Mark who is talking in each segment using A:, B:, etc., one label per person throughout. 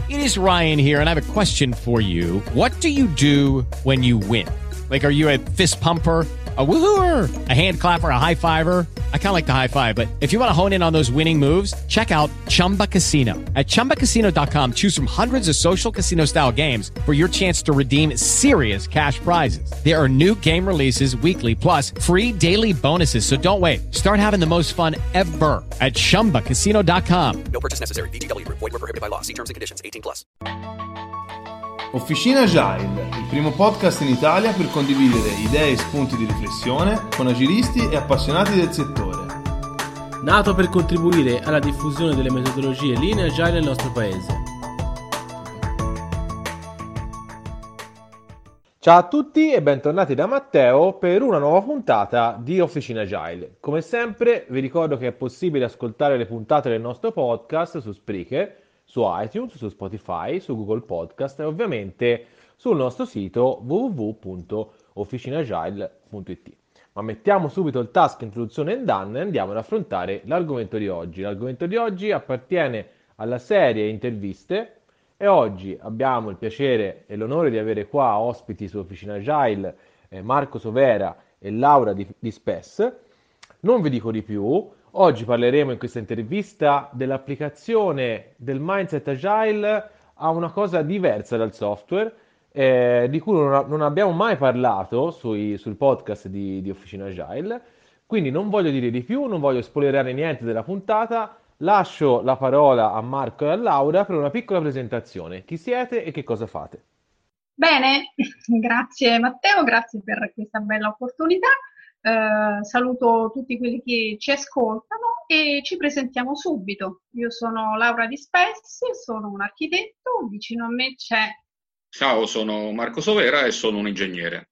A: It is Ryan here, and I have a question for you. What do you do when you win? Like, are you a fist pumper, a woohooer, a hand clapper, a high fiver? I kind of like the high five, but if you want to hone in on those winning moves, check out Chumba Casino. At ChumbaCasino.com, choose from hundreds of social casino style games for your chance to redeem serious cash prizes. There are new game releases weekly, plus free daily bonuses. So don't wait. Start having the most fun ever at ChumbaCasino.com.
B: No purchase necessary. VGW Group. Void where prohibited by law. See terms and conditions. 18+.
C: Officina Agile, il primo podcast in Italia per condividere idee e spunti di riflessione con agilisti e appassionati del settore.
D: Nato per contribuire alla diffusione delle metodologie Lean e Agile nel nostro paese.
E: Ciao a tutti e bentornati da Matteo per una nuova puntata di Officina Agile. Come sempre vi ricordo che è possibile ascoltare le puntate del nostro podcast su Spreaker, su iTunes, su Spotify, su Google Podcast e ovviamente sul nostro sito www.officinagile.it. Ma mettiamo subito il task introduzione and done e andiamo ad affrontare l'argomento di oggi. L'argomento di oggi appartiene alla serie interviste e oggi abbiamo il piacere e l'onore di avere qua ospiti su Officina Agile Marco Sovera e Laura di Spes. Non vi dico di più. Oggi parleremo in questa intervista dell'applicazione del mindset agile a una cosa diversa dal software, di cui non abbiamo mai parlato sul podcast di Officina Agile. Quindi non voglio dire di più, non voglio spoilerare niente della puntata. Lascio la parola a Marco e a Laura per una piccola presentazione. Chi siete e che cosa fate?
F: Bene, grazie Matteo, grazie per questa bella opportunità. Saluto tutti quelli che ci ascoltano e ci presentiamo subito. Io sono Laura Di Spes, sono un architetto, vicino a me c'è...
G: Ciao, sono Marco Sovera e sono un ingegnere.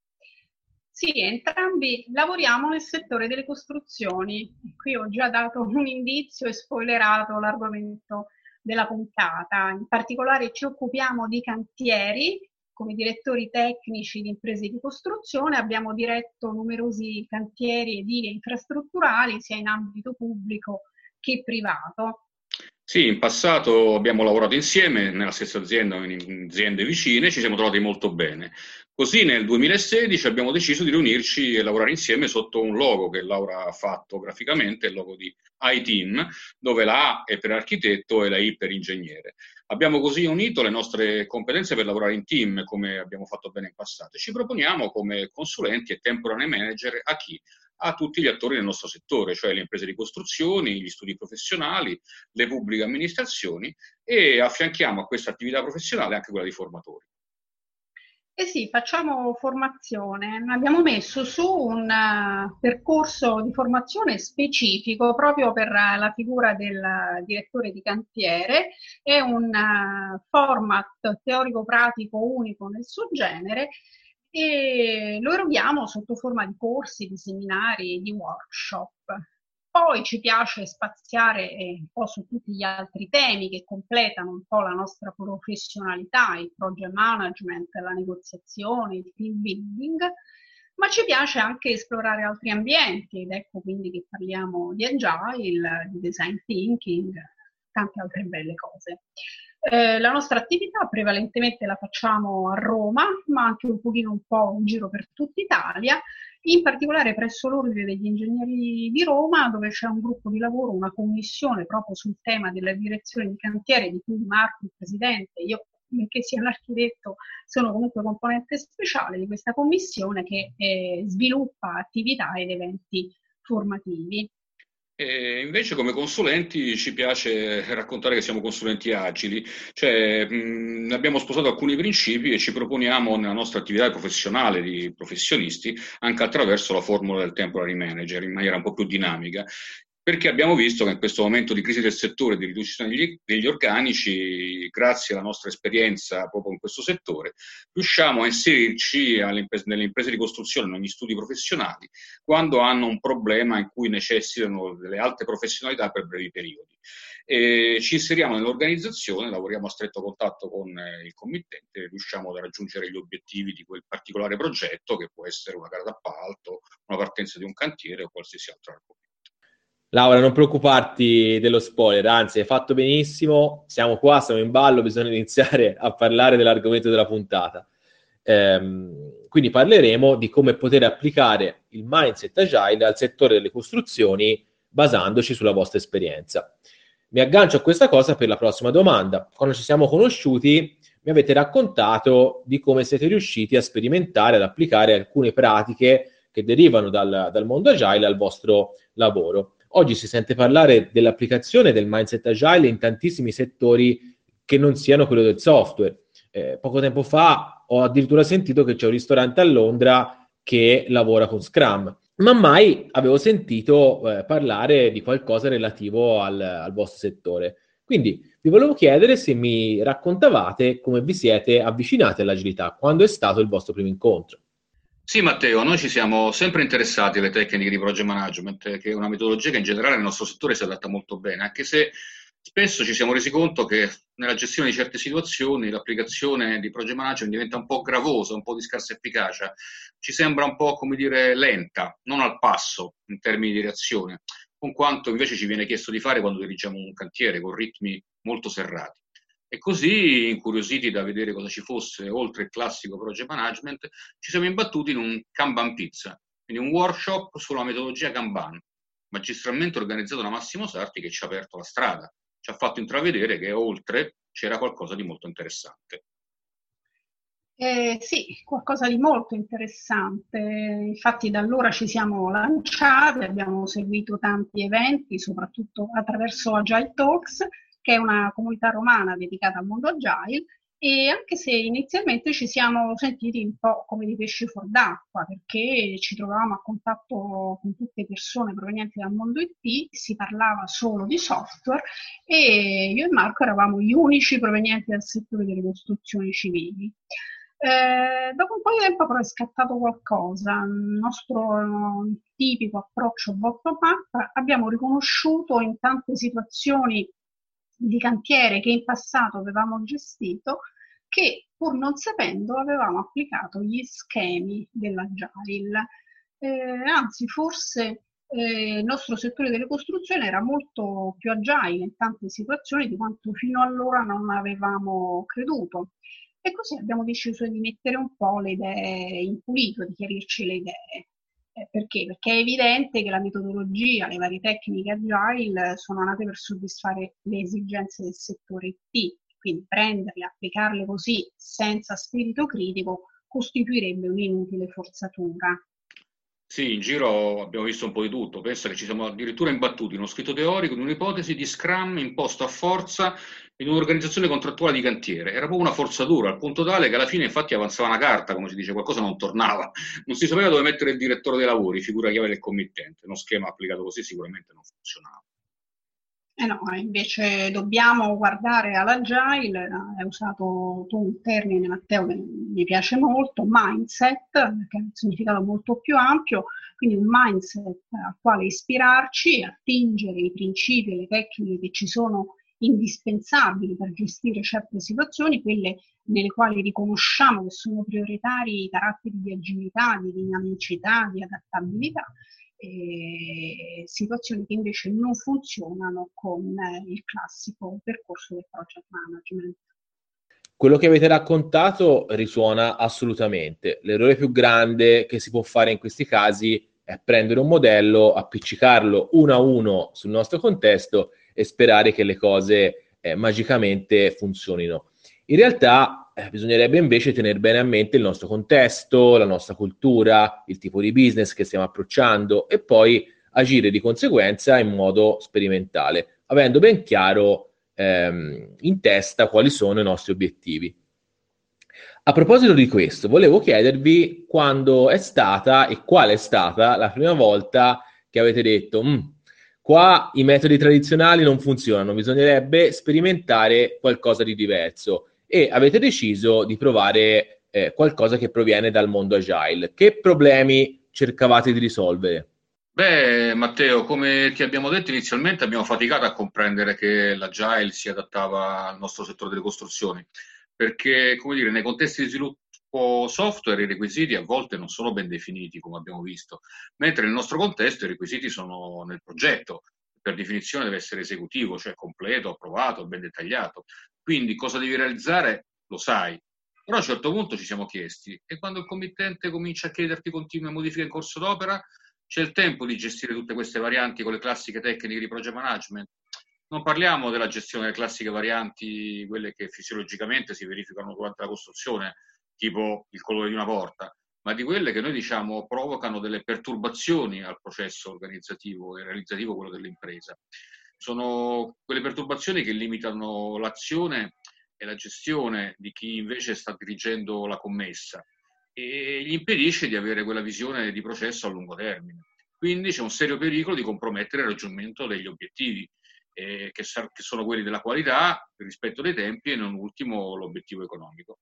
F: Sì, entrambi lavoriamo nel settore delle costruzioni. Qui ho già dato un indizio e spoilerato l'argomento della puntata. In particolare ci occupiamo di cantieri. Come direttori tecnici di imprese di costruzione abbiamo diretto numerosi cantieri edili e infrastrutturali, sia in ambito pubblico che privato.
G: Sì, in passato abbiamo lavorato insieme nella stessa azienda o in aziende vicine, ci siamo trovati molto bene. Così nel 2016 abbiamo deciso di riunirci e lavorare insieme sotto un logo che Laura ha fatto graficamente, il logo di iTeam, dove la A è per architetto e la I per ingegnere. Abbiamo così unito le nostre competenze per lavorare in team, come abbiamo fatto bene in passato. Ci proponiamo come consulenti e temporary manager a chi? A tutti gli attori del nostro settore, cioè le imprese di costruzioni, gli studi professionali, le pubbliche amministrazioni e affianchiamo a questa attività professionale anche quella di formatori.
F: Eh sì, facciamo formazione. Abbiamo messo su un percorso di formazione specifico proprio per la figura del direttore di cantiere. È un format teorico-pratico unico nel suo genere e lo eroghiamo sotto forma di corsi, di seminari, di workshop. Poi ci piace spaziare un po' su tutti gli altri temi che completano un po' la nostra professionalità, il project management, la negoziazione, il team building, ma ci piace anche esplorare altri ambienti ed ecco quindi che parliamo di agile, di design thinking, tante altre belle cose. La nostra attività prevalentemente la facciamo a Roma, ma anche un po' in giro per tutta Italia, in particolare presso l'Ordine degli Ingegneri di Roma, dove c'è un gruppo di lavoro, una commissione proprio sul tema della direzione di cantiere, di cui Marco, il presidente, io, che sia l'architetto, sono comunque componente speciale di questa commissione che sviluppa attività ed eventi formativi.
G: E invece come consulenti ci piace raccontare che siamo consulenti agili, cioè abbiamo sposato alcuni principi e ci proponiamo nella nostra attività professionale di professionisti anche attraverso la formula del temporary manager in maniera un po' più dinamica. Perché abbiamo visto che in questo momento di crisi del settore, di riduzione degli organici, grazie alla nostra esperienza proprio in questo settore, riusciamo a inserirci nelle imprese di costruzione, negli studi professionali, quando hanno un problema in cui necessitano delle alte professionalità per brevi periodi. E ci inseriamo nell'organizzazione, lavoriamo a stretto contatto con il committente e riusciamo a raggiungere gli obiettivi di quel particolare progetto, che può essere una gara d'appalto, una partenza di un cantiere o qualsiasi altro argomento.
E: Laura, non preoccuparti dello spoiler, anzi, hai fatto benissimo, siamo qua, siamo in ballo, bisogna iniziare a parlare dell'argomento della puntata. Quindi parleremo di come poter applicare il mindset agile al settore delle costruzioni basandoci sulla vostra esperienza. Mi aggancio a questa cosa per la prossima domanda. Quando ci siamo conosciuti, mi avete raccontato di come siete riusciti a sperimentare, ad applicare alcune pratiche che derivano dal mondo agile al vostro lavoro. Oggi si sente parlare dell'applicazione del mindset agile in tantissimi settori che non siano quello del software. Poco tempo fa ho addirittura sentito che c'è un ristorante a Londra che lavora con Scrum, ma mai avevo sentito parlare di qualcosa relativo al vostro settore. Quindi vi volevo chiedere se mi raccontavate come vi siete avvicinati all'agilità, quando è stato il vostro primo incontro.
G: Sì, Matteo, noi ci siamo sempre interessati alle tecniche di project management, che è una metodologia che in generale nel nostro settore si adatta molto bene, anche se spesso ci siamo resi conto che nella gestione di certe situazioni l'applicazione di project management diventa un po' gravosa, un po' di scarsa efficacia, ci sembra un po', come dire, lenta, non al passo in termini di reazione, con quanto invece ci viene chiesto di fare quando dirigiamo un cantiere con ritmi molto serrati. E così, incuriositi da vedere cosa ci fosse oltre il classico project management, ci siamo imbattuti in un Kanban Pizza, quindi un workshop sulla metodologia Kanban, magistralmente organizzato da Massimo Sarti, che ci ha aperto la strada, ci ha fatto intravedere che oltre c'era qualcosa di molto interessante.
F: Sì, qualcosa di molto interessante. Infatti da allora ci siamo lanciati, abbiamo seguito tanti eventi, soprattutto attraverso Agile Talks, che è una comunità romana dedicata al mondo Agile, e anche se inizialmente ci siamo sentiti un po' come dei pesci fuor d'acqua, perché ci trovavamo a contatto con tutte persone provenienti dal mondo IT, si parlava solo di software e io e Marco eravamo gli unici provenienti dal settore delle costruzioni civili. Dopo un po' di tempo però è scattato qualcosa, il nostro tipico approccio bottom-up, abbiamo riconosciuto in tante situazioni di cantiere che in passato avevamo gestito che pur non sapendo avevamo applicato gli schemi dell'Agile. Anzi, forse il nostro settore delle costruzioni era molto più agile in tante situazioni di quanto fino allora non avevamo creduto. E così abbiamo deciso di mettere un po' le idee in pulito, di chiarirci le idee. Perché? Perché è evidente che la metodologia, le varie tecniche agile sono nate per soddisfare le esigenze del settore IT, quindi prenderle, applicarle così senza spirito critico costituirebbe un'inutile forzatura.
G: Sì, in giro abbiamo visto un po' di tutto. Pensa che ci siamo addirittura imbattuti in uno scritto teorico, in un'ipotesi di Scrum imposto a forza in un'organizzazione contrattuale di cantiere. Era proprio una forzatura, al punto tale che alla fine infatti avanzava una carta, come si dice, qualcosa non tornava. Non si sapeva dove mettere il direttore dei lavori, figura chiave del committente. Uno schema applicato così sicuramente non funzionava.
F: No, invece dobbiamo guardare all'agile, hai usato tu un termine, Matteo, che mi piace molto, mindset, che ha un significato molto più ampio, quindi un mindset al quale ispirarci, attingere i principi e le tecniche che ci sono indispensabili per gestire certe situazioni, quelle nelle quali riconosciamo che sono prioritari i caratteri di agilità, di dinamicità, di adattabilità, situazioni che invece non funzionano con il classico percorso del project management.
E: Quello che avete raccontato risuona assolutamente. L'errore più grande che si può fare in questi casi è prendere un modello, appiccicarlo uno a uno sul nostro contesto e sperare che le cose magicamente funzionino. In realtà bisognerebbe invece tenere bene a mente il nostro contesto, la nostra cultura, il tipo di business che stiamo approcciando e poi agire di conseguenza in modo sperimentale, avendo ben chiaro in testa quali sono i nostri obiettivi. A proposito di questo, volevo chiedervi quando è stata e qual è stata la prima volta che avete detto qua i metodi tradizionali non funzionano, bisognerebbe sperimentare qualcosa di diverso e avete deciso di provare qualcosa che proviene dal mondo agile. Che problemi cercavate di risolvere?
G: Beh, Matteo, come ti abbiamo detto inizialmente, abbiamo faticato a comprendere che l'Agile si adattava al nostro settore delle costruzioni, perché, come dire, nei contesti di sviluppo software i requisiti a volte non sono ben definiti, come abbiamo visto, mentre nel nostro contesto i requisiti sono nel progetto, per definizione deve essere esecutivo, cioè completo, approvato, ben dettagliato. Quindi cosa devi realizzare lo sai. Però a un certo punto ci siamo chiesti, e quando il committente comincia a chiederti continue modifiche in corso d'opera, c'è il tempo di gestire tutte queste varianti con le classiche tecniche di project management? Non parliamo della gestione delle classiche varianti, quelle che fisiologicamente si verificano durante la costruzione, tipo il colore di una porta, ma di quelle che noi diciamo provocano delle perturbazioni al processo organizzativo e realizzativo, quello dell'impresa. Sono quelle perturbazioni che limitano l'azione e la gestione di chi invece sta dirigendo la commessa e gli impedisce di avere quella visione di processo a lungo termine. Quindi c'è un serio pericolo di compromettere il raggiungimento degli obiettivi, che sono quelli della qualità, il rispetto dei tempi e non ultimo l'obiettivo economico.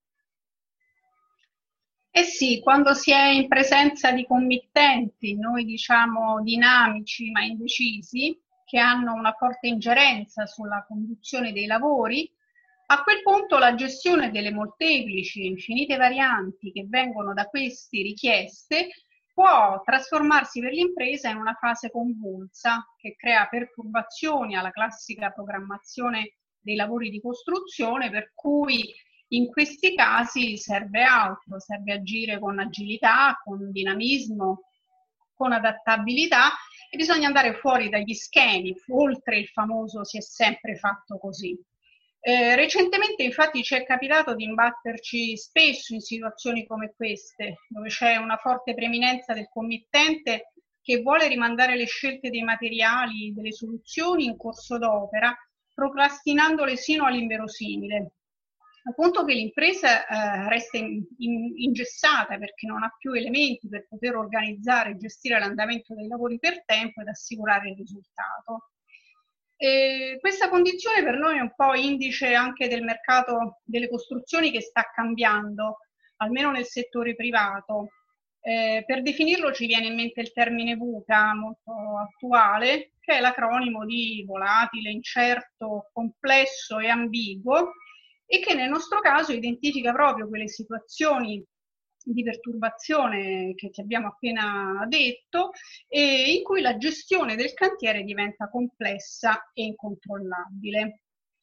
F: Eh sì, quando si è in presenza di committenti, noi diciamo dinamici ma indecisi, che hanno una forte ingerenza sulla conduzione dei lavori, a quel punto la gestione delle molteplici, infinite varianti che vengono da questi richieste può trasformarsi per l'impresa in una fase convulsa che crea perturbazioni alla classica programmazione dei lavori di costruzione, per cui in questi casi serve altro, serve agire con agilità, con dinamismo, con adattabilità e bisogna andare fuori dagli schemi, oltre il famoso si è sempre fatto così. Recentemente infatti ci è capitato di imbatterci spesso in situazioni come queste, dove c'è una forte preminenza del committente che vuole rimandare le scelte dei materiali, delle soluzioni in corso d'opera, procrastinandole sino all'inverosimile, al punto che l'impresa resta ingessata perché non ha più elementi per poter organizzare e gestire l'andamento dei lavori per tempo ed assicurare il risultato. Questa condizione per noi è un po' indice anche del mercato delle costruzioni che sta cambiando, almeno nel settore privato. Per definirlo ci viene in mente il termine VUCA, molto attuale, che è l'acronimo di volatile, incerto, complesso e ambiguo, e che nel nostro caso identifica proprio quelle situazioni di perturbazione che ti abbiamo appena detto e in cui la gestione del cantiere diventa complessa e incontrollabile.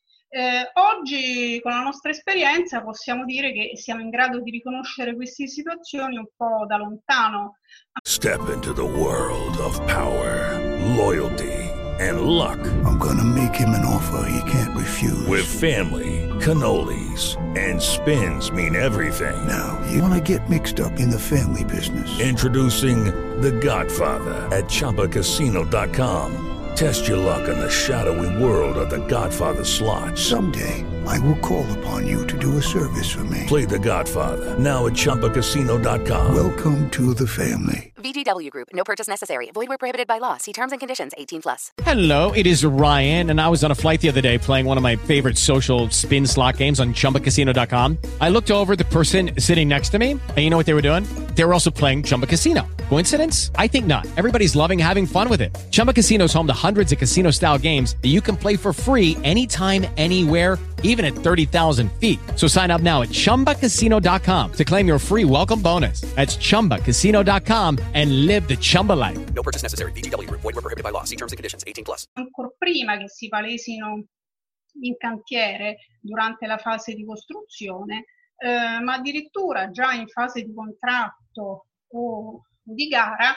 F: Oggi con la nostra esperienza possiamo dire che siamo in grado di riconoscere queste situazioni un po' da lontano.
H: Step into the world of power, loyalty and luck.
I: I'm gonna make him an offer he can't refuse.
H: With family, cannolis and spins mean everything.
I: Now, you wanna get mixed up in the family business.
H: Introducing The Godfather at ChumbaCasino.com. Test your luck in the shadowy world of The Godfather slot.
I: Someday, I will call upon you to do a service for me.
H: Play The Godfather now at ChumbaCasino.com.
I: Welcome to the family.
J: VGW Group. No purchase necessary. Void where prohibited by law. See terms and conditions. 18+.
A: Hello, it is Ryan, and I was on a flight the other day playing one of my favorite social spin slot games on ChumbaCasino.com. I looked over at the person sitting next to me, and you know what they were doing? They were also playing Chumba Casino. Coincidence? I think not. Everybody's loving having fun with it. Chumba Casino is home to hundreds of casino-style games that you can play for free anytime, anywhere, even at 30,000 feet. So sign up now at ChumbaCasino.com to claim your free welcome bonus. That's ChumbaCasino.com and live the Chumba life.
B: No purchase necessary. VGW Group. Void where prohibited by law. See terms and conditions. 18+.
F: Ancora prima che si palesino in cantiere durante la fase di costruzione, ma addirittura già in fase di contratto o di gara,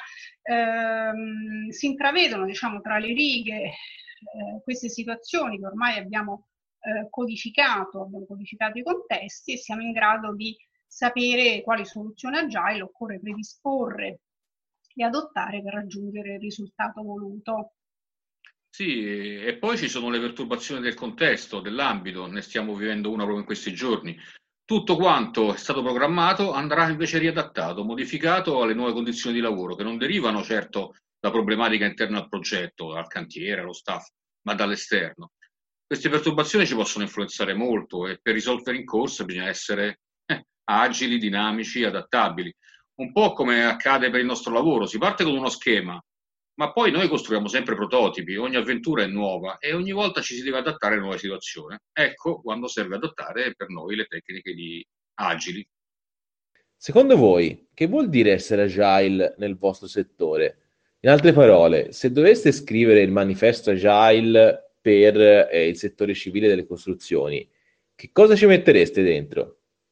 F: si intravedono, diciamo, tra le righe queste situazioni che ormai abbiamo codificato i contesti e siamo in grado di sapere quali soluzioni agile occorre predisporre e adottare per raggiungere il risultato voluto.
G: Sì, e poi ci sono le perturbazioni del contesto, dell'ambito, ne stiamo vivendo una proprio in questi giorni. Tutto quanto è stato programmato andrà invece riadattato, modificato alle nuove condizioni di lavoro, che non derivano certo da problematiche interne al progetto, al cantiere, allo staff, ma dall'esterno. Queste perturbazioni ci possono influenzare molto e per risolvere in corsa bisogna essere agili, dinamici, adattabili. Un po' come accade per il nostro lavoro, si parte con uno schema, ma poi noi costruiamo sempre prototipi, ogni avventura è nuova e ogni volta ci si deve adattare a nuove situazioni. Ecco quando serve adattare per noi le tecniche di agili.
E: Secondo voi, che vuol dire essere agile nel vostro settore? In altre parole, se doveste scrivere il manifesto Agile per il settore civile delle costruzioni, che cosa ci mettereste dentro?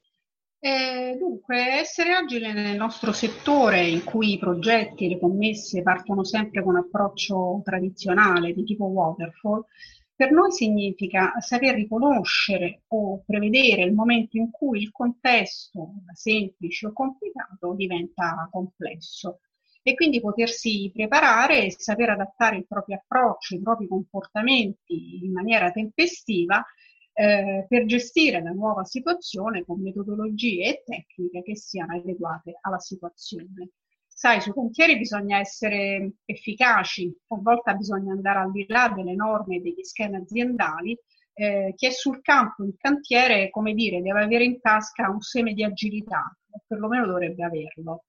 F: Dunque, essere agile nel nostro settore, in cui i progetti e le commesse partono sempre con un approccio tradizionale di tipo waterfall, per noi significa saper riconoscere o prevedere il momento in cui il contesto, da semplice o complicato, diventa complesso e quindi potersi preparare e saper adattare il proprio approccio, i propri comportamenti in maniera tempestiva per gestire la nuova situazione con metodologie e tecniche che siano adeguate alla situazione. Sai, sui cantieri bisogna essere efficaci, talvolta bisogna andare al di là delle norme e degli schemi aziendali. Chi è sul campo in cantiere, come dire, deve avere in tasca un seme di agilità, o perlomeno dovrebbe averlo.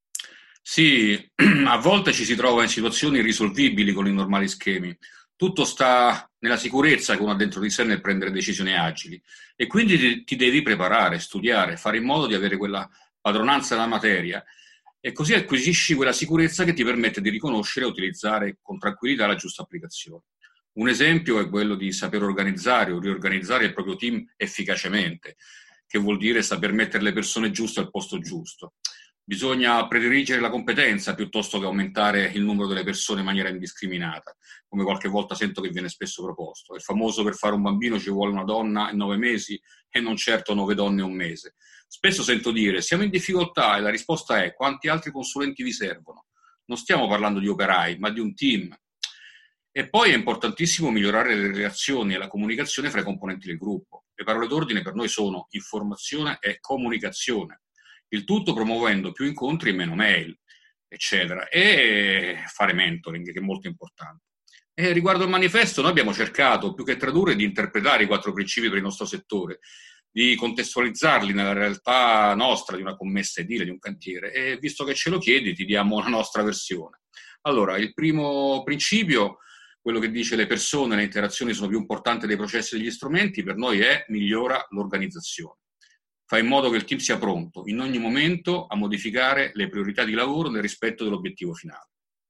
G: Sì, a volte ci si trova in situazioni irrisolvibili con i normali schemi. Tutto sta nella sicurezza che uno ha dentro di sé nel prendere decisioni agili e quindi ti devi preparare, studiare, fare in modo di avere quella padronanza della materia e così acquisisci quella sicurezza che ti permette di riconoscere e utilizzare con tranquillità la giusta applicazione. Un esempio è quello di saper organizzare o riorganizzare il proprio team efficacemente, che vuol dire saper mettere le persone giuste al posto giusto. Bisogna prediligere la competenza piuttosto che aumentare il numero delle persone in maniera indiscriminata, come qualche volta sento che viene spesso proposto. È famoso per fare un bambino ci vuole una donna in 9 mesi e non certo 9 donne in un mese. Spesso sento dire siamo in difficoltà e la risposta è quanti altri consulenti vi servono? Non stiamo parlando di operai, ma di un team. E poi è importantissimo migliorare le relazioni e la comunicazione fra i componenti del gruppo. Le parole d'ordine per noi sono informazione e comunicazione. Il tutto promuovendo più incontri e meno mail, eccetera, e fare mentoring, che è molto importante. E riguardo al manifesto, noi abbiamo cercato, più che tradurre, di interpretare i 4 principi per il nostro settore, di contestualizzarli nella realtà nostra, di una commessa edile, di un cantiere, e visto che ce lo chiedi, ti diamo la nostra versione. Allora, il primo principio, quello che dice le persone, le interazioni sono più importanti dei processi e degli strumenti, per noi è migliora l'organizzazione. Fa in modo che il team sia pronto in ogni momento a modificare le priorità di lavoro nel rispetto dell'obiettivo finale.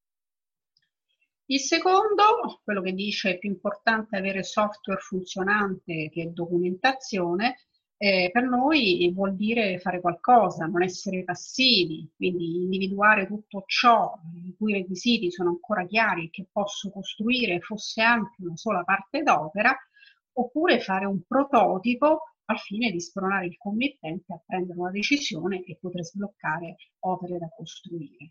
F: Il secondo, quello che dice è più importante avere software funzionante che documentazione, per noi vuol dire fare qualcosa, non essere passivi, quindi individuare tutto ciò i cui requisiti sono ancora chiari e che posso costruire fosse anche una sola parte d'opera, oppure fare un prototipo al fine di spronare il committente a prendere una decisione e poter sbloccare opere da costruire.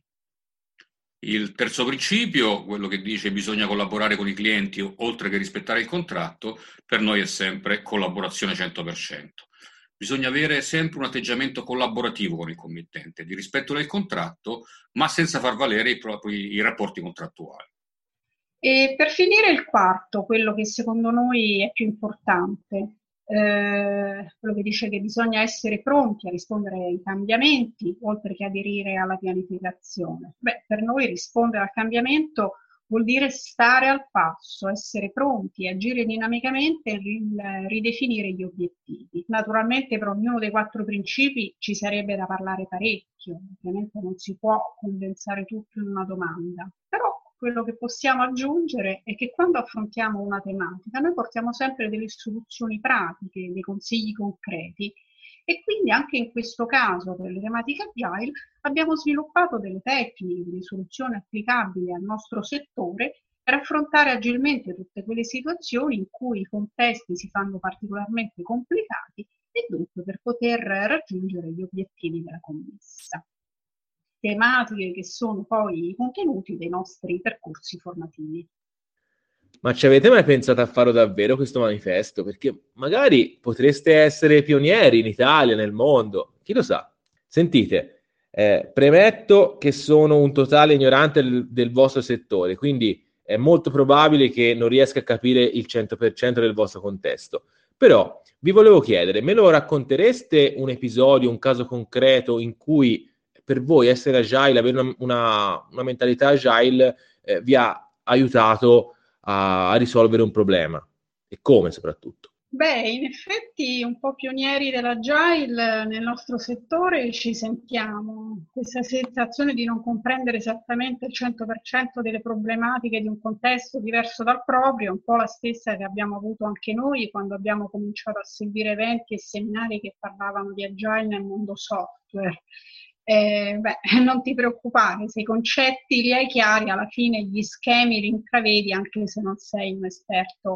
G: Il terzo principio, quello che dice bisogna collaborare con i clienti oltre che rispettare il contratto, per noi è sempre collaborazione 100%. Bisogna avere sempre un atteggiamento collaborativo con il committente, di rispetto del contratto, ma senza far valere i rapporti contrattuali.
F: E per finire il quarto, quello che secondo noi è più importante, quello che dice che bisogna essere pronti a rispondere ai cambiamenti oltre che aderire alla pianificazione. Per noi rispondere al cambiamento vuol dire stare al passo, essere pronti, agire dinamicamente e ridefinire gli obiettivi. Naturalmente per ognuno dei 4 principi ci sarebbe da parlare parecchio, ovviamente non si può condensare tutto in una domanda, però quello che possiamo aggiungere è che quando affrontiamo una tematica noi portiamo sempre delle soluzioni pratiche, dei consigli concreti e quindi anche in questo caso per le tematiche agile abbiamo sviluppato delle tecniche, delle soluzioni applicabili al nostro settore per affrontare agilmente tutte quelle situazioni in cui i contesti si fanno particolarmente complicati e dunque per poter raggiungere gli obiettivi della commessa. Tematiche che sono poi i contenuti dei nostri percorsi formativi.
E: Ma ci avete mai pensato a farlo davvero questo manifesto? Perché magari potreste essere pionieri in Italia, nel mondo, chi lo sa? Sentite, premetto che sono un totale ignorante del vostro settore, quindi è molto probabile che non riesca a capire il 100% del vostro contesto. Però vi volevo chiedere, me lo raccontereste un episodio, un caso concreto in cui per voi essere agile, avere una mentalità agile vi ha aiutato a risolvere un problema? E come soprattutto?
F: Beh, in effetti un po' pionieri dell'Agile nel nostro settore ci sentiamo. Questa sensazione di non comprendere esattamente il 100% delle problematiche di un contesto diverso dal proprio è un po' la stessa che abbiamo avuto anche noi quando abbiamo cominciato a seguire eventi e seminari che parlavano di Agile nel mondo software. Non ti preoccupare, se i concetti li hai chiari, alla fine gli schemi li intravedi anche se non sei un esperto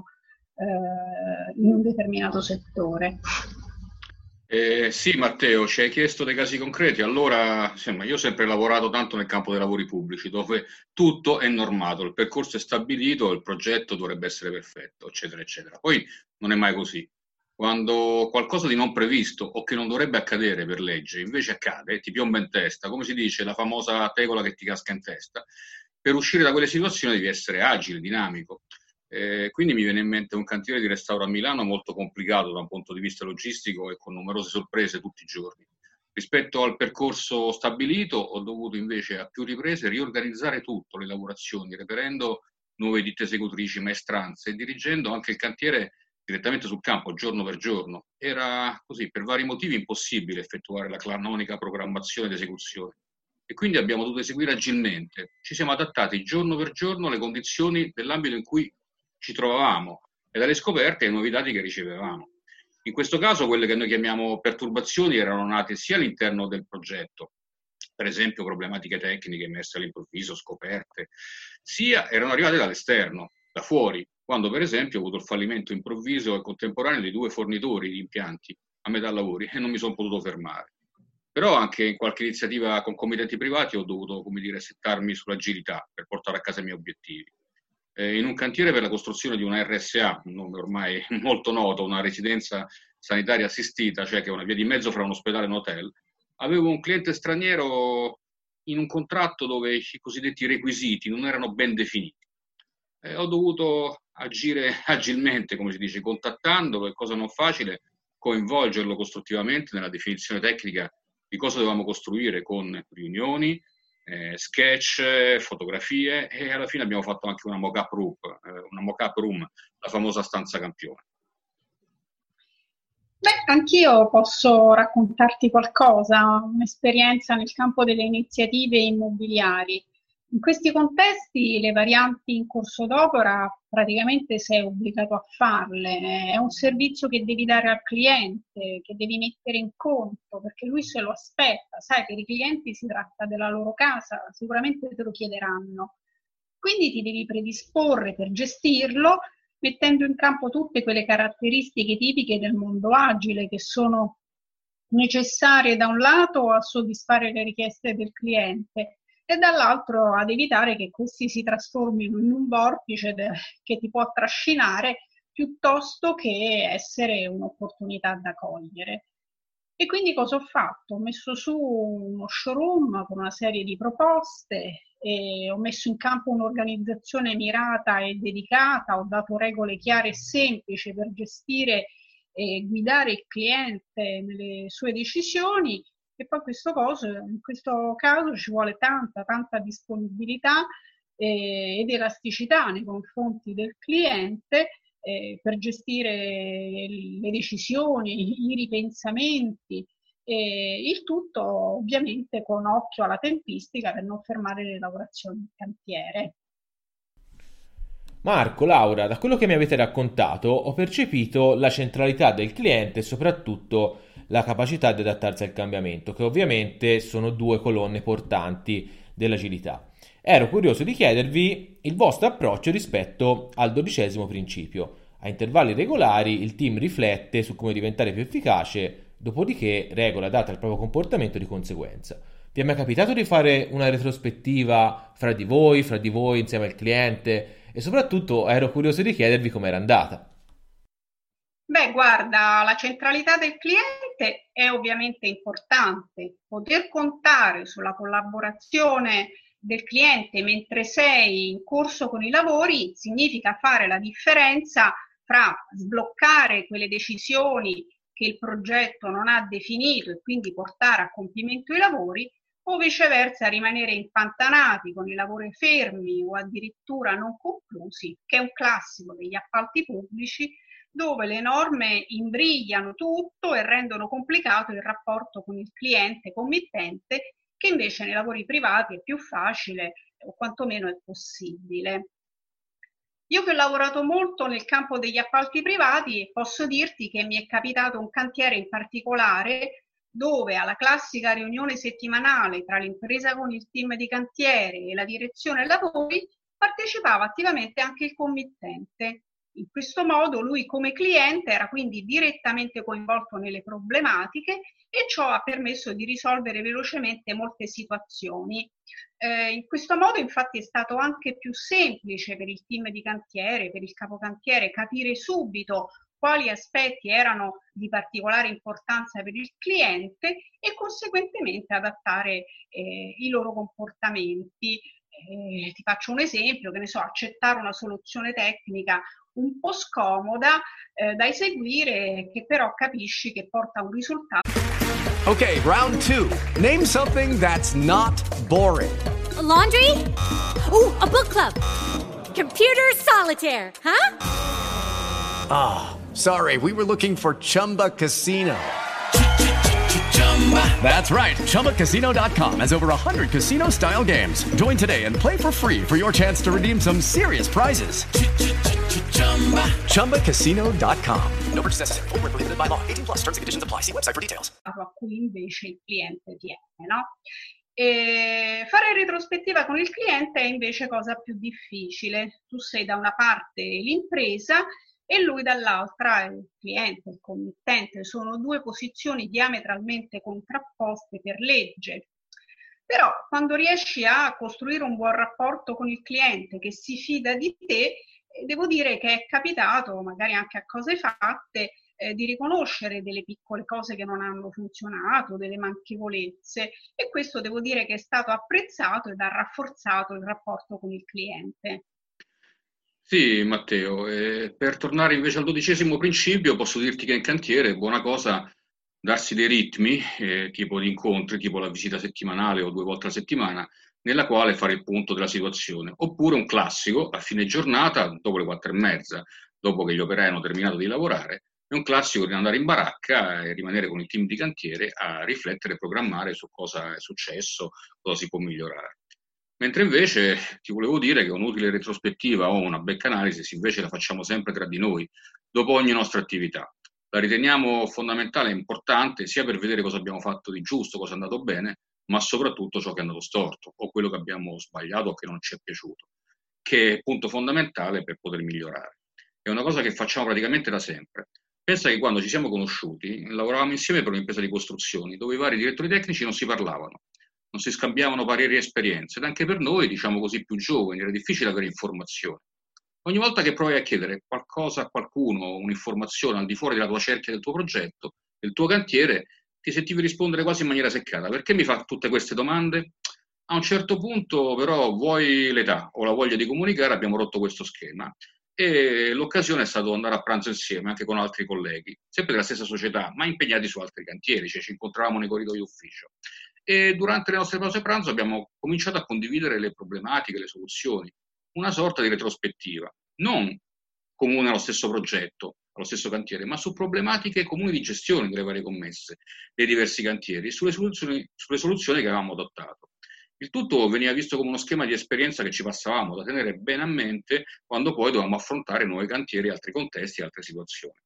F: in un determinato settore.
G: Sì, Matteo, ci hai chiesto dei casi concreti. Allora, insomma, io ho sempre lavorato tanto nel campo dei lavori pubblici, dove tutto è normato, il percorso è stabilito, il progetto dovrebbe essere perfetto, eccetera, eccetera. Poi non è mai così. Quando qualcosa di non previsto o che non dovrebbe accadere per legge invece accade, ti piomba in testa, come si dice, la famosa tegola che ti casca in testa. Per uscire da quelle situazioni devi essere agile, dinamico. Quindi mi viene in mente un cantiere di restauro a Milano molto complicato da un punto di vista logistico e con numerose sorprese tutti i giorni. Rispetto al percorso stabilito, ho dovuto invece a più riprese riorganizzare tutto, le lavorazioni, reperendo nuove ditte esecutrici, maestranze e dirigendo anche il cantiere direttamente sul campo, giorno per giorno. Era così, per vari motivi, impossibile effettuare la canonica programmazione ed esecuzione. E quindi abbiamo dovuto eseguire agilmente. Ci siamo adattati giorno per giorno alle condizioni dell'ambito in cui ci trovavamo e dalle scoperte e ai nuovi dati che ricevevamo. In questo caso quelle che noi chiamiamo perturbazioni erano nate sia all'interno del progetto, per esempio problematiche tecniche emerse all'improvviso, scoperte, sia erano arrivate dall'esterno, da fuori, quando per esempio ho avuto il fallimento improvviso e contemporaneo di 2 fornitori di impianti a metà lavori e non mi sono potuto fermare. Però anche in qualche iniziativa con comitati privati ho dovuto, come dire, settarmi sull'agilità per portare a casa i miei obiettivi. In un cantiere per la costruzione di una RSA, un nome ormai molto noto, una residenza sanitaria assistita, cioè che è una via di mezzo fra un ospedale e un hotel, avevo un cliente straniero in un contratto dove i cosiddetti requisiti non erano ben definiti. Ho dovuto agire agilmente, come si dice, contattandolo, e cosa non facile, coinvolgerlo costruttivamente nella definizione tecnica di cosa dovevamo costruire con riunioni, sketch, fotografie e alla fine abbiamo fatto anche una mock-up room, la famosa stanza campione.
F: Beh, anch'io posso raccontarti qualcosa, un'esperienza nel campo delle iniziative immobiliari. In questi contesti le varianti in corso d'opera praticamente sei obbligato a farle, è un servizio che devi dare al cliente, che devi mettere in conto perché lui se lo aspetta, sai, per i clienti si tratta della loro casa, sicuramente te lo chiederanno. Quindi ti devi predisporre per gestirlo mettendo in campo tutte quelle caratteristiche tipiche del mondo agile che sono necessarie da un lato a soddisfare le richieste del cliente e dall'altro ad evitare che questi si trasformino in un vortice che ti può trascinare piuttosto che essere un'opportunità da cogliere. E quindi cosa ho fatto? Ho messo su uno showroom con una serie di proposte e ho messo in campo un'organizzazione mirata e dedicata, ho dato regole chiare e semplici per gestire e guidare il cliente nelle sue decisioni. E poi in questo caso ci vuole tanta disponibilità ed elasticità nei confronti del cliente per gestire le decisioni, i ripensamenti, il tutto ovviamente con occhio alla tempistica per non fermare le lavorazioni in cantiere.
E: Marco, Laura, da quello che mi avete raccontato ho percepito la centralità del cliente e soprattutto la capacità di adattarsi al cambiamento, che ovviamente sono 2 colonne portanti dell'agilità. Ero curioso di chiedervi il vostro approccio rispetto al 12° principio. A intervalli regolari il team riflette su come diventare più efficace, dopodiché regola data il proprio comportamento di conseguenza. Vi è mai capitato di fare una retrospettiva fra di voi insieme al cliente? E soprattutto ero curioso di chiedervi com'era andata.
F: Beh, guarda, la centralità del cliente è ovviamente importante. Poter contare sulla collaborazione del cliente mentre sei in corso con i lavori significa fare la differenza fra sbloccare quelle decisioni che il progetto non ha definito e quindi portare a compimento i lavori o viceversa rimanere impantanati con i lavori fermi o addirittura non conclusi, che è un classico degli appalti pubblici dove le norme imbrigliano tutto e rendono complicato il rapporto con il cliente committente, che invece nei lavori privati è più facile o quantomeno è possibile. Io che ho lavorato molto nel campo degli appalti privati, posso dirti che mi è capitato un cantiere in particolare dove alla classica riunione settimanale tra l'impresa con il team di cantiere e la direzione lavori partecipava attivamente anche il committente. In questo modo lui come cliente era quindi direttamente coinvolto nelle problematiche e ciò ha permesso di risolvere velocemente molte situazioni. In questo modo infatti è stato anche più semplice per il team di cantiere, per il capocantiere, capire subito quali aspetti erano di particolare importanza per il cliente e conseguentemente adattare i loro comportamenti. Ti faccio un esempio, che ne so, accettare una soluzione tecnica un po' scomoda da eseguire, che però capisci che porta a un risultato.
K: Okay, round 2. Name something that's not boring.
L: A laundry? Ooh, a book club. Computer solitaire, huh?
K: Ah, sorry, we were looking for Chumba Casino. That's right, ChumbaCasino.com has over 100 casino-style games. Join today and play for free for your chance to redeem some serious prizes. ChumbaCasino.com.
B: No purchase necessary. Void where prohibited by law. 18 plus. Terms and conditions apply. See website for details.
F: A cui invece il cliente tiene, no? Fare retrospettiva con il cliente è invece cosa più difficile. Tu sei da una parte l'impresa e lui dall'altra il cliente, il committente. Sono due posizioni diametralmente contrapposte per legge. Però quando riesci a costruire un buon rapporto con il cliente che si fida di te, devo dire che è capitato, magari anche a cose fatte, di riconoscere delle piccole cose che non hanno funzionato, delle manchevolezze, e questo devo dire che è stato apprezzato ed ha rafforzato il rapporto con il cliente.
G: Sì, Matteo, per tornare invece al 12° principio, posso dirti che in cantiere è buona cosa darsi dei ritmi, tipo di incontri, tipo la visita settimanale o 2 volte a settimana, nella quale fare il punto della situazione. Oppure un classico, a fine giornata, dopo le 4:30, dopo che gli operai hanno terminato di lavorare, è un classico di andare in baracca e rimanere con il team di cantiere a riflettere e programmare su cosa è successo, cosa si può migliorare. Mentre invece ti volevo dire che un'utile retrospettiva o una back analysis invece la facciamo sempre tra di noi, dopo ogni nostra attività. La riteniamo fondamentale e importante sia per vedere cosa abbiamo fatto di giusto, cosa è andato bene, ma soprattutto ciò che è andato storto o quello che abbiamo sbagliato o che non ci è piaciuto, che è punto fondamentale per poter migliorare. È una cosa che facciamo praticamente da sempre. Pensa che quando ci siamo conosciuti lavoravamo insieme per un'impresa di costruzioni dove i vari direttori tecnici non si parlavano, non si scambiavano pareri e esperienze ed anche per noi, diciamo così, più giovani era difficile avere informazioni. Ogni volta che provi a chiedere qualcosa a qualcuno, un'informazione al di fuori della tua cerchia, del tuo progetto, del tuo cantiere, ti sentivi rispondere quasi in maniera seccata. Perché mi fa tutte queste domande? A un certo punto però, vuoi l'età o la voglia di comunicare, abbiamo rotto questo schema e l'occasione è stato andare a pranzo insieme anche con altri colleghi, sempre della stessa società, ma impegnati su altri cantieri, cioè ci incontravamo nei corridoi ufficio. E durante le nostre pause pranzo abbiamo cominciato a condividere le problematiche, le soluzioni, una sorta di retrospettiva, non comune allo stesso progetto, allo stesso cantiere, ma su problematiche comuni di gestione delle varie commesse, dei diversi cantieri, sulle soluzioni che avevamo adottato. Il tutto veniva visto come uno schema di esperienza che ci passavamo da tenere bene a mente quando poi dovevamo affrontare nuovi cantieri, altri contesti, altre situazioni.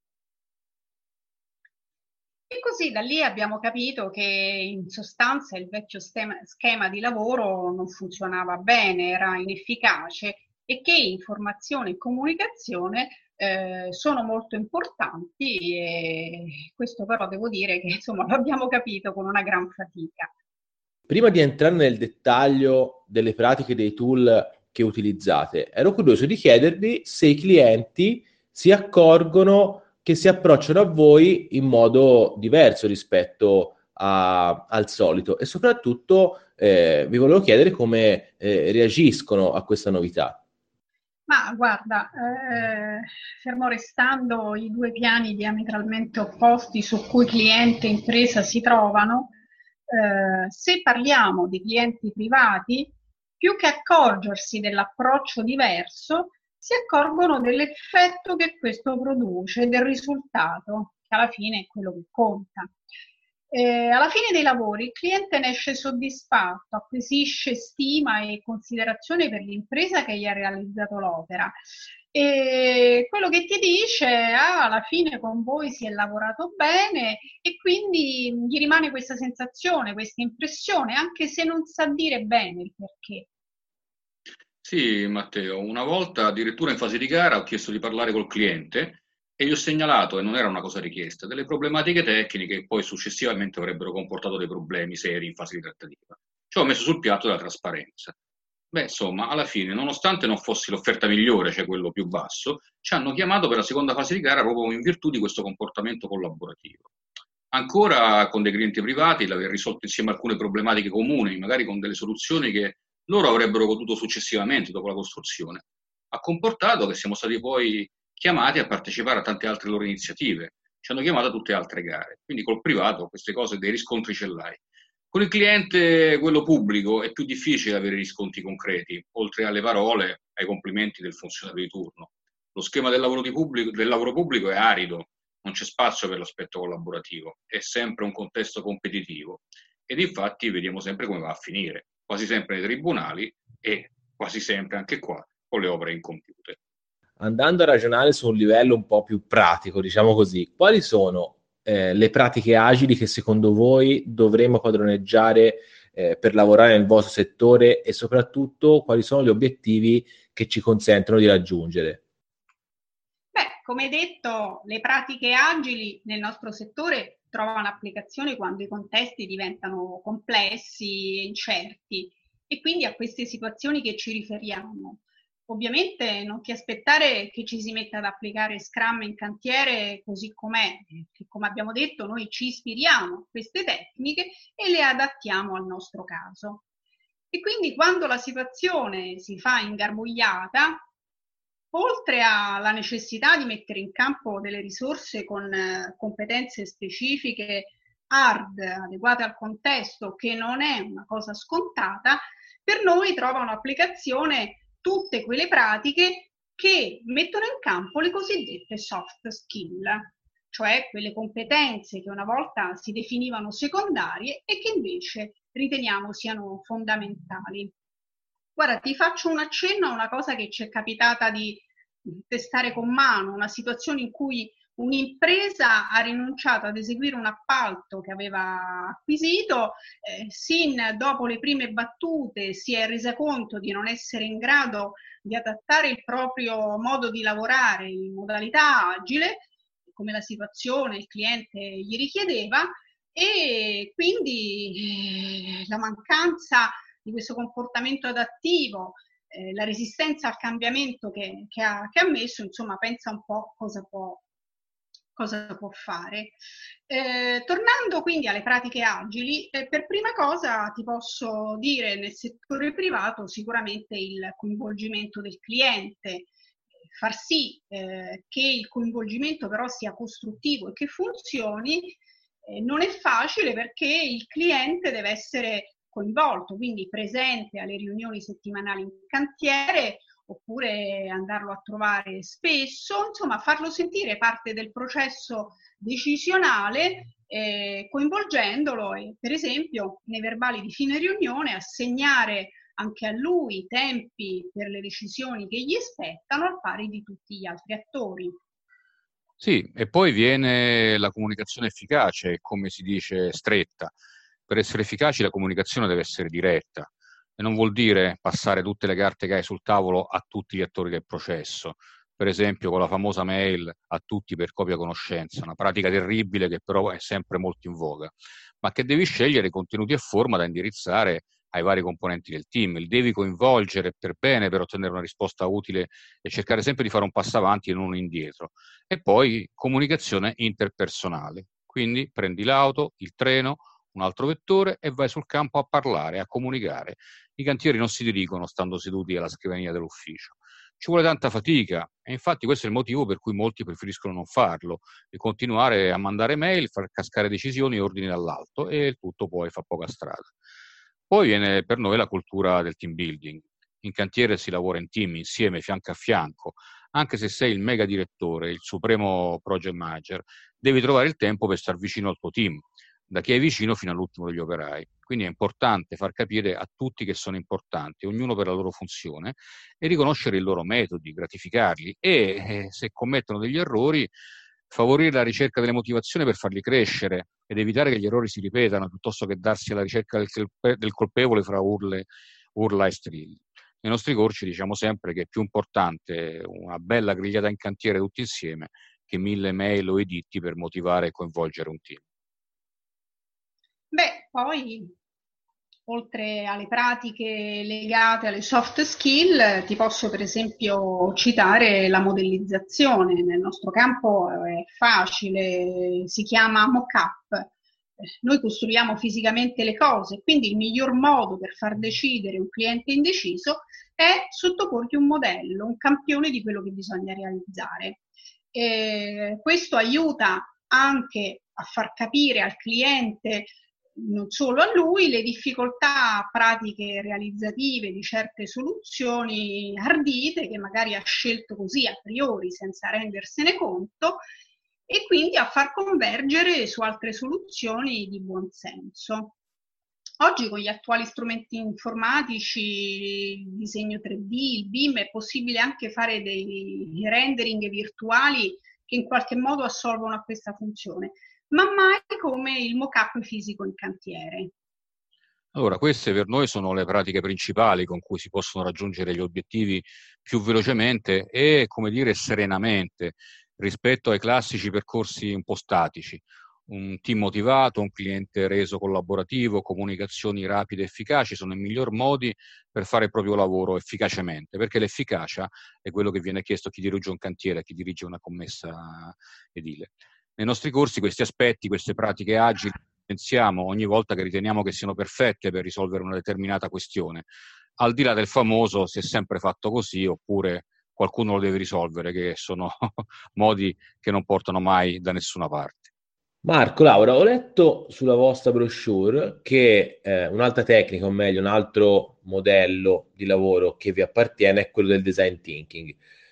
F: E così da lì abbiamo capito che in sostanza il vecchio schema di lavoro non funzionava bene, era inefficace e che informazione e comunicazione sono molto importanti, e questo però devo dire che insomma lo abbiamo capito con una gran fatica.
E: Prima di entrare nel dettaglio delle pratiche dei tool che utilizzate, ero curioso di chiedervi se i clienti si accorgono che si approcciano a voi in modo diverso rispetto al solito e soprattutto vi volevo chiedere come reagiscono a questa novità.
F: Ma guarda, fermo restando i due piani diametralmente opposti su cui cliente e impresa si trovano, se parliamo di clienti privati, più che accorgersi dell'approccio diverso, si accorgono dell'effetto che questo produce, del risultato, che alla fine è quello che conta. Alla fine dei lavori il cliente ne esce soddisfatto, acquisisce stima e considerazione per l'impresa che gli ha realizzato l'opera. E quello che ti dice, alla fine con voi si è lavorato bene, e quindi gli rimane questa sensazione, questa impressione, anche se non sa dire bene il perché.
G: Sì, Matteo, una volta addirittura in fase di gara ho chiesto di parlare col cliente e gli ho segnalato, e non era una cosa richiesta, delle problematiche tecniche che poi successivamente avrebbero comportato dei problemi seri in fase di trattativa. Ci ho messo sul piatto della trasparenza. Beh, insomma, alla fine, nonostante non fossi l'offerta migliore, cioè quello più basso, ci hanno chiamato per la seconda fase di gara proprio in virtù di questo comportamento collaborativo. Ancora con dei clienti privati, l'aver risolto insieme alcune problematiche comuni, magari con delle soluzioni che loro avrebbero goduto successivamente dopo la costruzione, ha comportato che siamo stati poi chiamati a partecipare a tante altre loro iniziative. Ci hanno chiamato a tutte altre gare. Quindi col privato queste cose, dei riscontri ce l'hai. Con il cliente, quello pubblico, è più difficile avere riscontri concreti, oltre alle parole, ai complimenti del funzionario di turno. Lo schema del lavoro pubblico è arido, non c'è spazio per l'aspetto collaborativo, è sempre un contesto competitivo ed infatti vediamo sempre come va a finire, quasi sempre nei tribunali e quasi sempre anche qua con le opere incompiute.
E: Andando a ragionare su un livello un po' più pratico, diciamo così, quali sono le pratiche agili che secondo voi dovremmo padroneggiare per lavorare nel vostro settore e soprattutto quali sono gli obiettivi che ci consentono di raggiungere?
F: Beh, come detto, le pratiche agili nel nostro settore trovano applicazione quando i contesti diventano complessi e incerti, e quindi a queste situazioni che ci riferiamo. Ovviamente non ti aspettare che ci si metta ad applicare Scrum in cantiere così com'è, che come abbiamo detto noi ci ispiriamo a queste tecniche e le adattiamo al nostro caso. E quindi quando la situazione si fa ingarbugliata, oltre alla necessità di mettere in campo delle risorse con competenze specifiche hard, adeguate al contesto, che non è una cosa scontata, per noi trovano applicazione tutte quelle pratiche che mettono in campo le cosiddette soft skill, cioè quelle competenze che una volta si definivano secondarie e che invece riteniamo siano fondamentali. Guarda, ti faccio un accenno a una cosa che ci è capitata di testare con mano, una situazione in cui un'impresa ha rinunciato ad eseguire un appalto che aveva acquisito, sin dopo le prime battute si è resa conto di non essere in grado di adattare il proprio modo di lavorare in modalità agile, come la situazione, il cliente gli richiedeva, e quindi la mancanza di questo comportamento adattivo, la resistenza al cambiamento che ha messo, insomma, pensa un po' cosa può fare. Tornando quindi alle pratiche agili, per prima cosa ti posso dire nel settore privato sicuramente il coinvolgimento del cliente, far sì che il coinvolgimento però sia costruttivo e che funzioni. Non è facile perché il cliente deve essere coinvolto, quindi presente alle riunioni settimanali in cantiere, oppure andarlo a trovare spesso, insomma farlo sentire parte del processo decisionale, coinvolgendolo e per esempio nei verbali di fine riunione assegnare anche a lui i tempi per le decisioni che gli spettano al pari di tutti gli altri attori.
G: Sì, e poi viene la comunicazione efficace, come si dice, stretta. Per essere efficaci la comunicazione deve essere diretta. E non vuol dire passare tutte le carte che hai sul tavolo a tutti gli attori del processo, per esempio con la famosa mail a tutti per copia conoscenza, una pratica terribile che però è sempre molto in voga, ma che devi scegliere i contenuti e forma da indirizzare ai vari componenti del team, li devi coinvolgere per bene per ottenere una risposta utile e cercare sempre di fare un passo avanti e non indietro. E poi comunicazione interpersonale, quindi prendi l'auto, il treno, un altro vettore e vai sul campo a parlare, a comunicare. I cantieri non si dirigono stando seduti alla scrivania dell'ufficio. Ci vuole tanta fatica e infatti questo è il motivo per cui molti preferiscono non farlo e continuare a mandare mail, far cascare decisioni e ordini dall'alto e il tutto poi fa poca strada. Poi viene per noi la cultura del team building. In cantiere si lavora in team, insieme, fianco a fianco. Anche se sei il mega direttore, il supremo project manager, devi trovare il tempo per star vicino al tuo team, da chi è vicino fino all'ultimo degli operai. Quindi è importante far capire a tutti che sono importanti, ognuno per la loro funzione, e riconoscere i loro metodi, gratificarli e, se commettono degli errori, favorire la ricerca delle motivazioni per farli crescere ed evitare che gli errori si ripetano, piuttosto che darsi alla ricerca del colpevole fra urla e strilli. Nei nostri corsi diciamo sempre che è più importante una bella grigliata in cantiere tutti insieme che 1000 mail o editti per motivare e coinvolgere un team.
F: Beh, poi oltre alle pratiche legate alle soft skill, ti posso per esempio citare la modellizzazione. Nel nostro campo è facile, si chiama mock-up. Noi costruiamo fisicamente le cose, quindi il miglior modo per far decidere un cliente indeciso è sottoporgli un modello, un campione di quello che bisogna realizzare. Questo aiuta anche a far capire al cliente, non solo a lui, le difficoltà pratiche realizzative di certe soluzioni ardite che magari ha scelto così a priori senza rendersene conto, e quindi a far convergere su altre soluzioni di buon senso. Oggi con gli attuali strumenti informatici, il disegno 3D, il BIM, è possibile anche fare dei rendering virtuali che in qualche modo assolvono a questa funzione, ma mai come il mock-up fisico in cantiere.
G: Allora, queste per noi sono le pratiche principali con cui si possono raggiungere gli obiettivi più velocemente e, come dire, serenamente rispetto ai classici percorsi un po' statici. Un team motivato, un cliente reso collaborativo, comunicazioni rapide e efficaci sono i miglior modi per fare il proprio lavoro efficacemente, perché l'efficacia è quello che viene chiesto a chi dirige un cantiere, a chi dirige una commessa edile. Nei nostri corsi questi aspetti, queste pratiche agili, pensiamo ogni volta che riteniamo che siano perfette per risolvere una determinata questione, al di là del famoso "si è sempre fatto così" oppure "qualcuno lo deve risolvere", che sono modi che non portano mai da nessuna parte.
E: Marco, Laura, ho letto sulla vostra brochure che un'altra tecnica, o meglio un altro modello di lavoro che vi appartiene è quello del design thinking.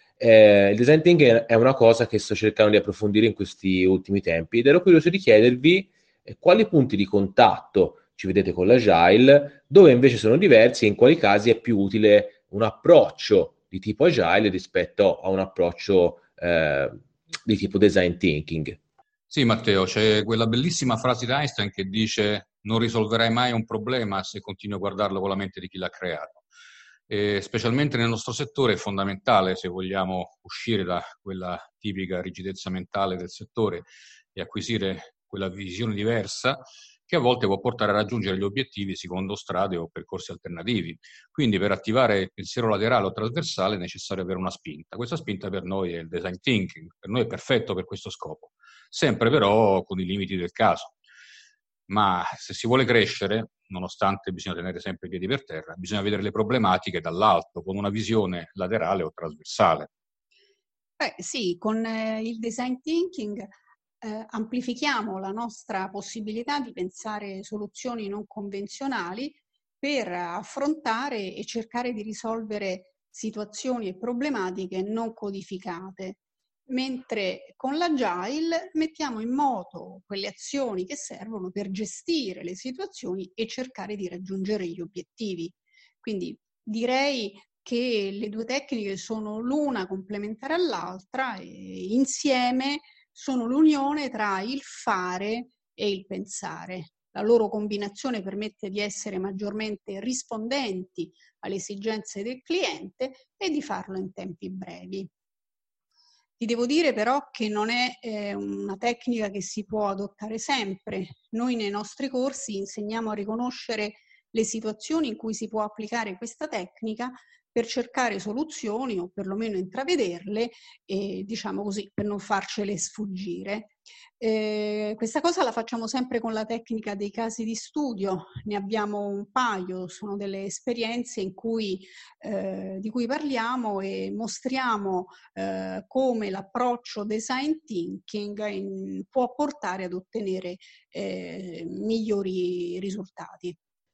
E: Il design thinking è una cosa che sto cercando di approfondire in questi ultimi tempi ed ero curioso di chiedervi quali punti di contatto ci vedete con l'Agile, dove invece sono diversi e in quali casi è più utile un approccio di tipo Agile rispetto a un approccio di tipo design thinking.
G: Sì, Matteo, c'è quella bellissima frase di Einstein che dice: non risolverai mai un problema se continui a guardarlo con la mente di chi l'ha creato. E specialmente nel nostro settore è fondamentale, se vogliamo uscire da quella tipica rigidezza mentale del settore e acquisire quella visione diversa, che a volte può portare a raggiungere gli obiettivi secondo strade o percorsi alternativi. Quindi per attivare il pensiero laterale o trasversale è necessario avere una spinta. Questa spinta per noi è il design thinking, per noi è perfetto per questo scopo, sempre però con i limiti del caso. Ma se si vuole crescere, nonostante bisogna tenere sempre i piedi per terra, bisogna vedere le problematiche dall'alto, con una visione laterale o trasversale.
F: Sì, con il design thinking amplifichiamo la nostra possibilità di pensare soluzioni non convenzionali per affrontare e cercare di risolvere situazioni e problematiche non codificate, mentre con l'Agile mettiamo in moto quelle azioni che servono per gestire le situazioni e cercare di raggiungere gli obiettivi. Quindi direi che le due tecniche sono l'una complementare all'altra e insieme sono l'unione tra il fare e il pensare. La loro combinazione permette di essere maggiormente rispondenti alle esigenze del cliente e di farlo in tempi brevi. Ti devo dire però che non è una tecnica che si può adottare sempre. Noi nei nostri corsi insegniamo a riconoscere le situazioni in cui si può applicare questa tecnica per cercare soluzioni o perlomeno intravederle e, diciamo così, per non farcele sfuggire. Questa cosa la facciamo sempre con la tecnica dei casi di studio, ne abbiamo un paio, sono delle esperienze in cui, di cui parliamo e mostriamo come l'approccio design thinking può portare ad ottenere migliori risultati.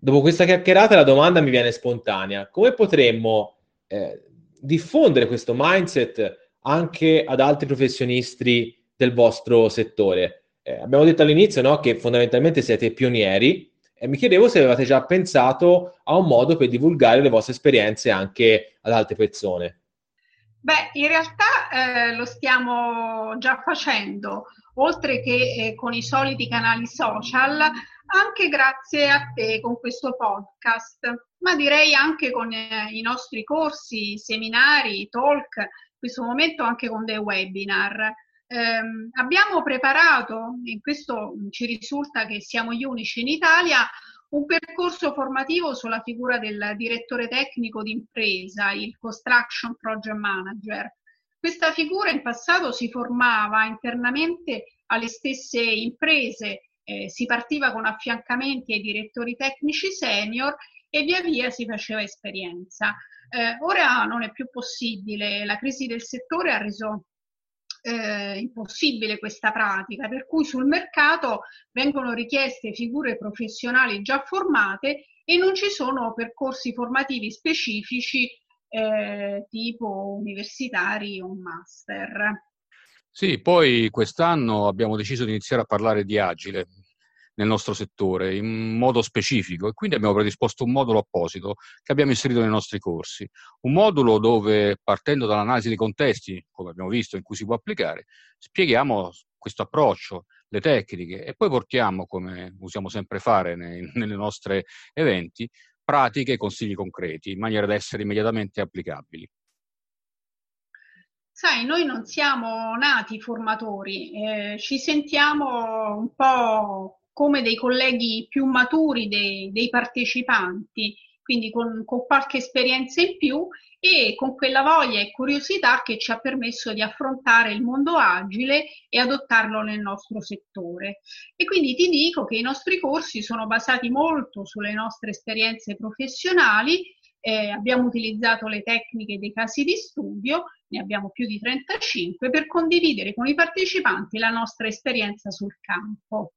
E: dopo questa chiacchierata la domanda mi viene spontanea. Come potremmo diffondere questo mindset anche ad altri professionisti del vostro settore? Abbiamo detto all'inizio, no, che fondamentalmente siete pionieri, e mi chiedevo se avevate già pensato a un modo per divulgare le vostre esperienze anche ad altre persone.
F: Beh, in realtà lo stiamo già facendo, oltre che con i soliti canali social, anche grazie a te con questo podcast, ma direi anche con i nostri corsi, seminari, talk, in questo momento anche con dei webinar. Abbiamo preparato, in questo ci risulta che siamo gli unici in Italia, un percorso formativo sulla figura del direttore tecnico d'impresa, il Construction Project Manager. Questa figura in passato si formava internamente alle stesse imprese, si partiva con affiancamenti ai direttori tecnici senior e via via si faceva esperienza. Ora non è più possibile, la crisi del settore ha reso impossibile questa pratica, per cui sul mercato vengono richieste figure professionali già formate e non ci sono percorsi formativi specifici tipo universitari o master.
G: Sì, poi quest'anno abbiamo deciso di iniziare a parlare di agile nel nostro settore in modo specifico e quindi abbiamo predisposto un modulo apposito che abbiamo inserito nei nostri corsi. Un modulo dove, partendo dall'analisi dei contesti, come abbiamo visto, in cui si può applicare, spieghiamo questo approccio, le tecniche e poi portiamo, come usiamo sempre fare nelle nostre eventi, pratiche e consigli concreti in maniera da essere immediatamente applicabili.
F: Sai, noi non siamo nati formatori, ci sentiamo un po' come dei colleghi più maturi dei partecipanti, quindi con qualche esperienza in più e con quella voglia e curiosità che ci ha permesso di affrontare il mondo agile e adottarlo nel nostro settore. E quindi ti dico che i nostri corsi sono basati molto sulle nostre esperienze professionali. Abbiamo utilizzato le tecniche dei casi di studio, ne abbiamo più di 35, per condividere con i partecipanti la nostra esperienza sul campo.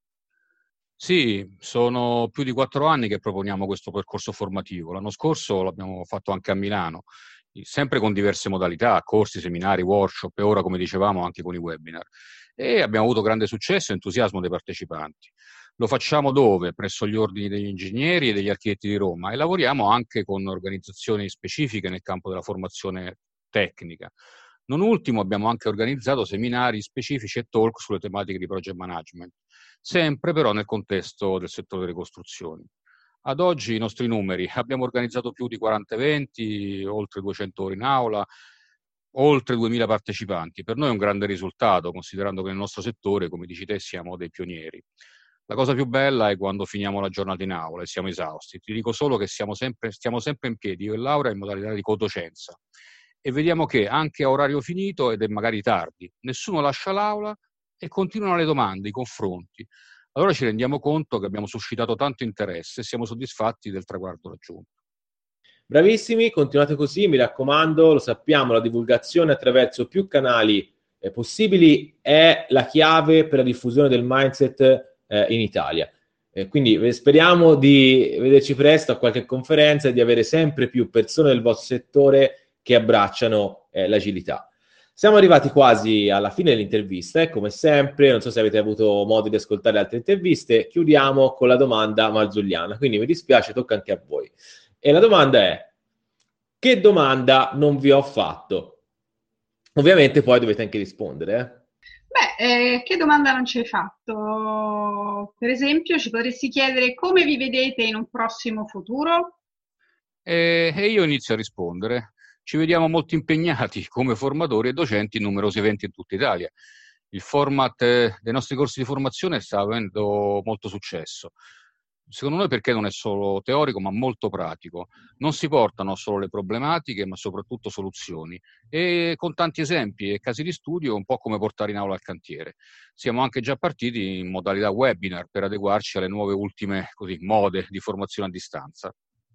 G: Sì, sono più di 4 anni che proponiamo questo percorso formativo. L'anno scorso l'abbiamo fatto anche a Milano, sempre con diverse modalità, corsi, seminari, workshop e ora, come dicevamo, anche con i webinar. E abbiamo avuto grande successo e entusiasmo dei partecipanti. Lo facciamo dove? Presso gli ordini degli ingegneri e degli architetti di Roma e lavoriamo anche con organizzazioni specifiche nel campo della formazione tecnica. Non ultimo abbiamo anche organizzato seminari specifici e talk sulle tematiche di project management, sempre però nel contesto del settore delle costruzioni. Ad oggi i nostri numeri, abbiamo organizzato più di 40 eventi, oltre 200 ore in aula, oltre 2000 partecipanti. Per noi è un grande risultato, considerando che nel nostro settore, come dici te, siamo dei pionieri. La cosa più bella è quando finiamo la giornata in aula e siamo esausti. Ti dico solo che stiamo sempre in piedi, io e Laura, in modalità di codocenza. E vediamo che anche a orario finito, ed è magari tardi, nessuno lascia l'aula e continuano le domande, i confronti. Allora ci rendiamo conto che abbiamo suscitato tanto interesse e siamo soddisfatti del traguardo raggiunto.
E: Bravissimi, continuate così, mi raccomando, lo sappiamo, la divulgazione attraverso più canali possibili è la chiave per la diffusione del mindset in Italia. Quindi speriamo di vederci presto a qualche conferenza e di avere sempre più persone del vostro settore che abbracciano l'agilità. Siamo arrivati quasi alla fine dell'intervista e come sempre, non so se avete avuto modo di ascoltare altre interviste, chiudiamo con la domanda marzulliana, quindi mi dispiace, tocca anche a voi. E la domanda è: che domanda non vi ho fatto? Ovviamente poi dovete anche rispondere.
F: Beh, che domanda non ci hai fatto? Per esempio, ci potresti chiedere come vi vedete in un prossimo futuro?
G: E io inizio a rispondere. Ci vediamo molto impegnati come formatori e docenti in numerosi eventi in tutta Italia. Il format dei nostri corsi di formazione sta avendo molto successo. Secondo noi perché non è solo teorico ma molto pratico. Non si portano solo le problematiche ma soprattutto soluzioni e con tanti esempi e casi di studio, un po' come portare in aula al cantiere. Siamo anche già partiti in modalità webinar per adeguarci alle nuove ultime mode di formazione a distanza.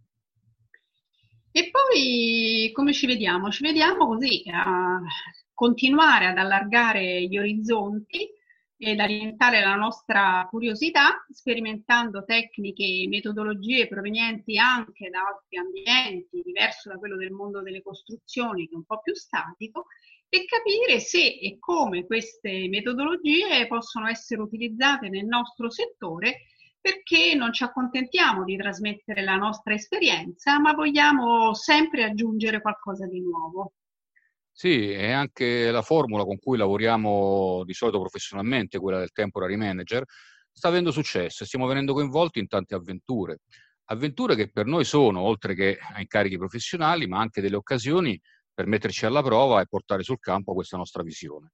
F: E poi come ci vediamo? Ci vediamo così a continuare ad allargare gli orizzonti ed alimentare la nostra curiosità, sperimentando tecniche e metodologie provenienti anche da altri ambienti, diverso da quello del mondo delle costruzioni, che è un po' più statico, e capire se e come queste metodologie possono essere utilizzate nel nostro settore, perché non ci accontentiamo di trasmettere la nostra esperienza, ma vogliamo sempre aggiungere qualcosa di nuovo.
G: Sì, è anche la formula con cui lavoriamo di solito professionalmente, quella del temporary manager, sta avendo successo e stiamo venendo coinvolti in tante avventure. Avventure che per noi sono, oltre che a incarichi professionali, ma anche delle occasioni per metterci alla prova e portare sul campo questa nostra visione.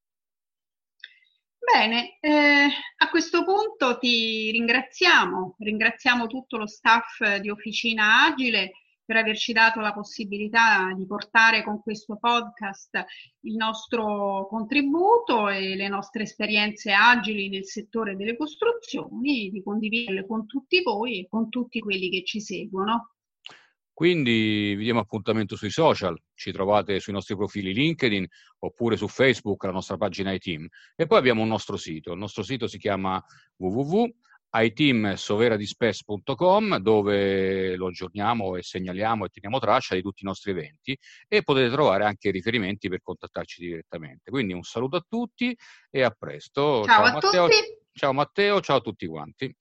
F: Bene, a questo punto ti ringraziamo tutto lo staff di Officina Agile per averci dato la possibilità di portare con questo podcast il nostro contributo e le nostre esperienze agili nel settore delle costruzioni, di condividerle con tutti voi e con tutti quelli che ci seguono.
G: Quindi vi diamo appuntamento sui social, ci trovate sui nostri profili LinkedIn oppure su Facebook, la nostra pagina iTeam. E poi abbiamo un nostro sito, il nostro sito si chiama www.iteamsoveradispes.com, dove lo aggiorniamo e segnaliamo e teniamo traccia di tutti i nostri eventi e potete trovare anche riferimenti per contattarci direttamente. Quindi un saluto a tutti e a presto.
F: Ciao a
G: Matteo.
F: tutti.
G: Ciao Matteo, ciao a tutti quanti.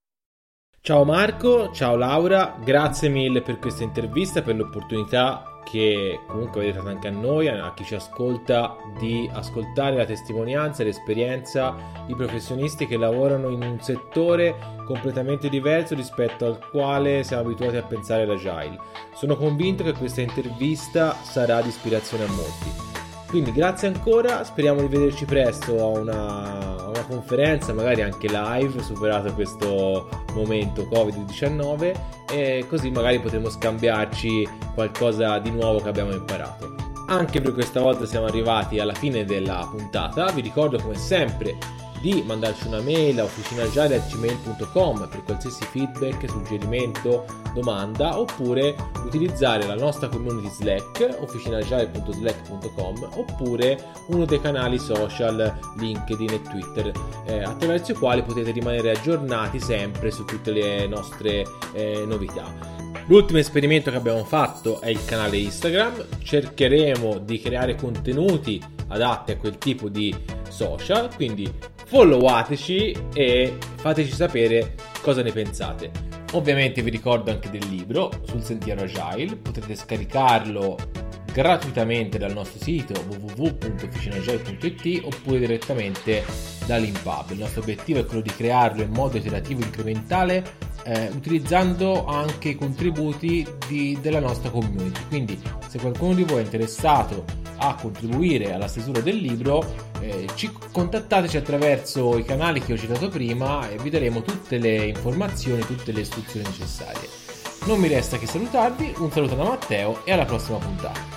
D: Ciao Marco, ciao Laura, grazie mille per questa intervista, per l'opportunità che comunque avete dato anche a noi, a chi ci ascolta, di ascoltare la testimonianza e l'esperienza di professionisti che lavorano in un settore completamente diverso rispetto al quale siamo abituati a pensare l'Agile. Sono convinto che questa intervista sarà di ispirazione a molti. Quindi grazie ancora, speriamo di vederci presto a una conferenza, magari anche live, superato questo momento Covid-19, e così magari potremo scambiarci qualcosa di nuovo che abbiamo imparato. Anche per questa volta siamo arrivati alla fine della puntata. Vi ricordo come sempre di mandarci una mail a officinaagile@gmail.com per qualsiasi feedback, suggerimento, domanda, oppure utilizzare la nostra community Slack, officinaagile.slack.com, oppure uno dei canali social LinkedIn e Twitter, attraverso i quali potete rimanere aggiornati sempre su tutte le nostre novità. L'ultimo esperimento che abbiamo fatto è il canale Instagram. Cercheremo di creare contenuti adatti a quel tipo di social, quindi followateci e fateci sapere cosa ne pensate. Ovviamente vi ricordo anche del libro Sul Sentiero Agile, potrete scaricarlo gratuitamente dal nostro sito www.officinaagile.it oppure direttamente da Leanpub. Il nostro obiettivo è quello di crearlo in modo iterativo incrementale, utilizzando anche i contributi della nostra community. Quindi se qualcuno di voi è interessato a contribuire alla stesura del libro, contattateci attraverso i canali che ho citato prima e vi daremo tutte le informazioni, tutte le istruzioni necessarie. Non mi resta che salutarvi, un saluto da Matteo e alla prossima puntata.